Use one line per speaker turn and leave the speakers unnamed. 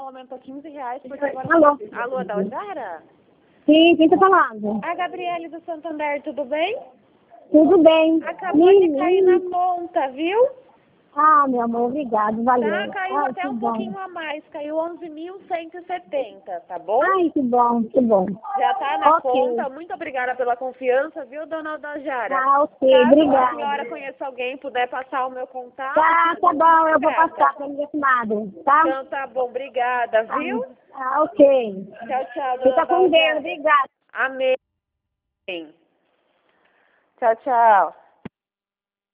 aumentou R$15, porque agora...
Alô?
Alô, Daljara?
Sim, quem tá falando?
A Gabriele do Santander, tudo bem?
Tudo bem.
Acabou de cair na conta, viu?
Ah, meu amor, obrigado, valeu.
Tá, caiu
Ai,
até
que
um
bom.
pouquinho a mais, caiu 11.170, tá bom?
Ai, que bom, que bom.
Já tá na
Ok.
conta, muito obrigada pela confiança, viu, dona Daljara?
Ah, ok,
Caso a
obrigada.
senhora conheça alguém, puder passar o meu contato.
Tá bom, eu vou
grata.
passar pra minha comadre, tá?
Então tá bom, obrigada, viu?
Ah, ok.
Tchau, tchau, dona
Fica com Deus,
Daljara.
obrigada.
Amém. Tchau, tchau.